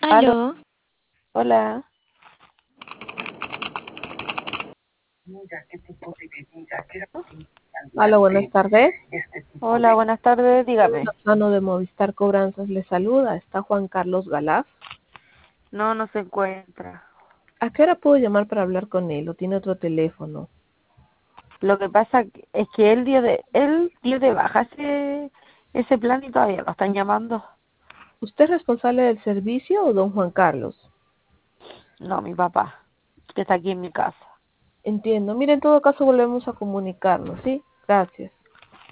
Aló, Aló, hola. Hola, buenas tardes. Hola, buenas tardes, dígame. Mano de Movistar Cobranzas le saluda. Está Juan Carlos Galaz. No, no se encuentra. ¿A qué hora puedo llamar para hablar con él? ¿O tiene otro teléfono? Lo que pasa es que él dio de baja ese plan y todavía lo están llamando. ¿Usted es responsable del servicio o don Juan Carlos? No, mi papá, que está aquí en mi casa. Entiendo. Mire, en todo caso volvemos a comunicarnos, ¿sí? Gracias.